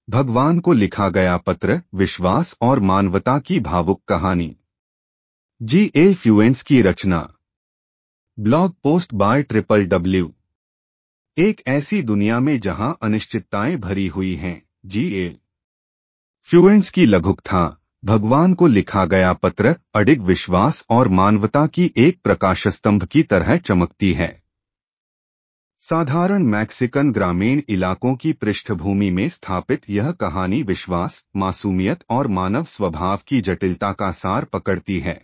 भगवान को लिखा गया पत्र, विश्वास और मानवता की भावुक कहानी। G.A. फ्यूएंस की रचना। Blog post by www। एक ऐसी दुनिया में जहां अनिश्चितताएं भरी हुई हैं। G.A. फ्यूएंस की लघुकथा, भगवान को लिखा गया पत्र, अडिग विश्वास और मानवता की एक प्रकाशस्तंभ की तरह चमकती है। साधारण मैक्सिकन ग्रामीण इलाकों की पृष्ठभूमि में स्थापित यह कहानी विश्वास, मासूमियत और मानव स्वभाव की जटिलता का सार पकड़ती है।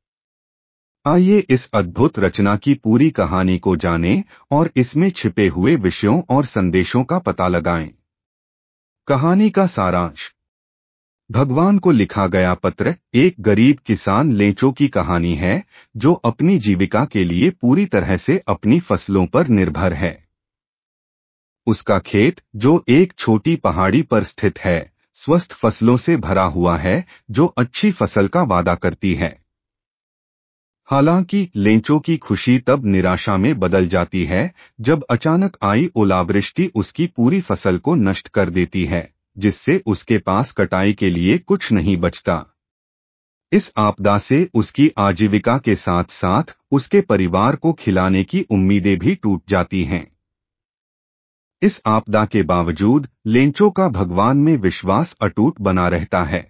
आइए इस अद्भुत रचना की पूरी कहानी को जानें और इसमें छिपे हुए विषयों और संदेशों का पता लगाएं। कहानी का सारांश। भगवान को लिखा गया पत्र एक गरीब किसान लेंचो की कहानी है, जो अपनी जीविका के लिए पूरी तरह से अपनी फसलों पर निर्भर है। उसका खेत, जो एक छोटी पहाड़ी पर स्थित है, स्वस्थ फसलों से भरा हुआ है, जो अच्छी फसल का वादा करती है। हालांकि लेंचो की खुशी तब निराशा में बदल जाती है जब अचानक आई ओलावृष्टि उसकी पूरी फसल को नष्ट कर देती है, जिससे उसके पास कटाई के लिए कुछ नहीं बचता। इस आपदा से उसकी आजीविका के साथ साथ उसके परिवार को खिलाने की उम्मीदें भी टूट जाती हैं। इस आपदा के बावजूद लेंचो का भगवान में विश्वास अटूट बना रहता है।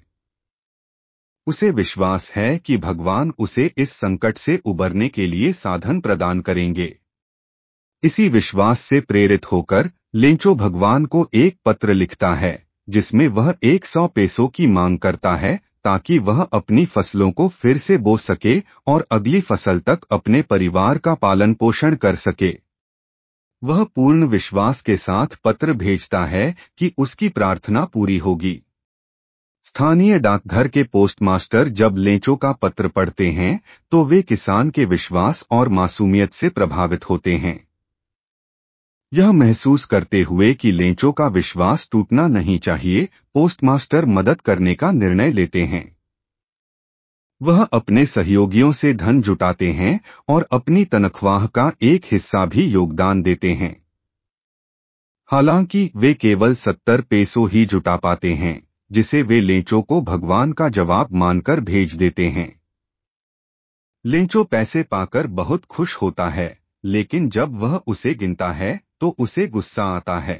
उसे विश्वास है कि भगवान उसे इस संकट से उबरने के लिए साधन प्रदान करेंगे। इसी विश्वास से प्रेरित होकर लेंचो भगवान को एक पत्र लिखता है, जिसमें वह 100 पेसों की मांग करता है, ताकि वह अपनी फसलों को फिर से बो सके और अगली फसल तक अपने परिवार का पालन पोषण कर सके। वह पूर्ण विश्वास के साथ पत्र भेजता है कि उसकी प्रार्थना पूरी होगी। स्थानीय डाकघर के पोस्टमास्टर जब लेंचो का पत्र पढ़ते हैं, तो वे किसान के विश्वास और मासूमियत से प्रभावित होते हैं। यह महसूस करते हुए कि लेंचो का विश्वास टूटना नहीं चाहिए, पोस्टमास्टर मदद करने का निर्णय लेते हैं। वह अपने सहयोगियों से धन जुटाते हैं और अपनी तनख्वाह का एक हिस्सा भी योगदान देते हैं। हालांकि वे केवल 70 पेसो ही जुटा पाते हैं, जिसे वे लेंचो को भगवान का जवाब मानकर भेज देते हैं। लेंचो पैसे पाकर बहुत खुश होता है, लेकिन जब वह उसे गिनता है तो उसे गुस्सा आता है।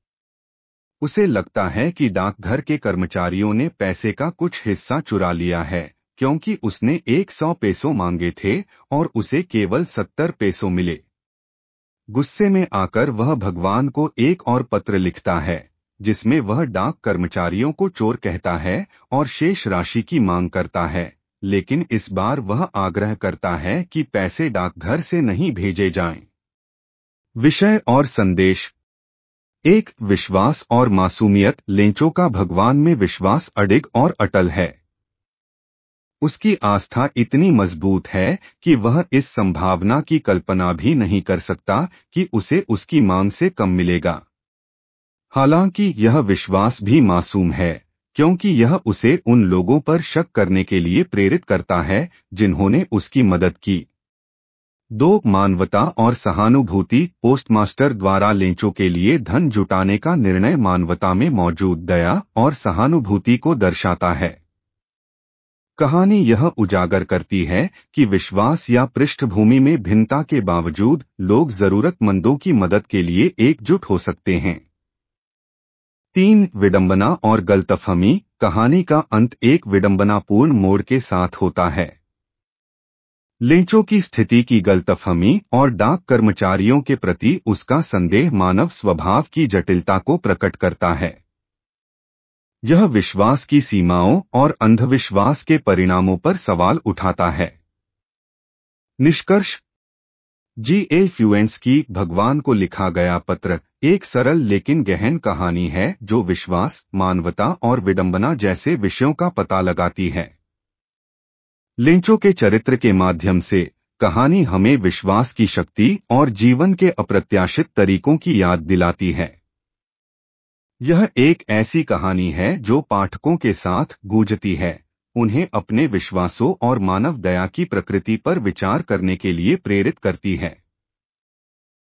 उसे लगता है कि डाकघर के कर्मचारियों ने पैसे का कुछ हिस्सा चुरा लिया है, क्योंकि उसने 100 पेसो मांगे थे और उसे केवल 70 पेसो मिले। गुस्से में आकर वह भगवान को एक और पत्र लिखता है, जिसमें वह डाक कर्मचारियों को चोर कहता है और शेष राशि की मांग करता है, लेकिन इस बार वह आग्रह करता है कि पैसे डाकघर से नहीं भेजे जाएं। विषय और संदेश। 1. विश्वास और मासूमियत। लेंचो का भगवान में विश्वास अडिग और अटल है। उसकी आस्था इतनी मजबूत है कि वह इस संभावना की कल्पना भी नहीं कर सकता कि उसे उसकी मांग से कम मिलेगा। हालांकि यह विश्वास भी मासूम है, क्योंकि यह उसे उन लोगों पर शक करने के लिए प्रेरित करता है जिन्होंने उसकी मदद की। 2. मानवता और सहानुभूति। पोस्टमास्टर द्वारा लेंचो के लिए धन जुटाने का निर्णय मानवता में मौजूद दया और सहानुभूति को दर्शाता है। कहानी यह उजागर करती है कि विश्वास या पृष्ठभूमि में भिन्नता के बावजूद लोग जरूरतमंदों की मदद के लिए एकजुट हो सकते हैं। 3. विडंबना और गलतफहमी। कहानी का अंत एक विडंबनापूर्ण मोड़ के साथ होता है। लेंचो की स्थिति की गलतफहमी और डाक कर्मचारियों के प्रति उसका संदेह मानव स्वभाव की जटिलता को प्रकट करता है। यह विश्वास की सीमाओं और अंधविश्वास के परिणामों पर सवाल उठाता है। निष्कर्ष। G.A. फ्यूएंस की भगवान को लिखा गया पत्र एक सरल लेकिन गहन कहानी है, जो विश्वास, मानवता और विडंबना जैसे विषयों का पता लगाती है। लेंचो के चरित्र के माध्यम से कहानी हमें विश्वास की शक्ति और जीवन के अप्रत्याशित तरीकों की याद दिलाती है। यह एक ऐसी कहानी है जो पाठकों के साथ गूंजती है, उन्हें अपने विश्वासों और मानव दया की प्रकृति पर विचार करने के लिए प्रेरित करती है।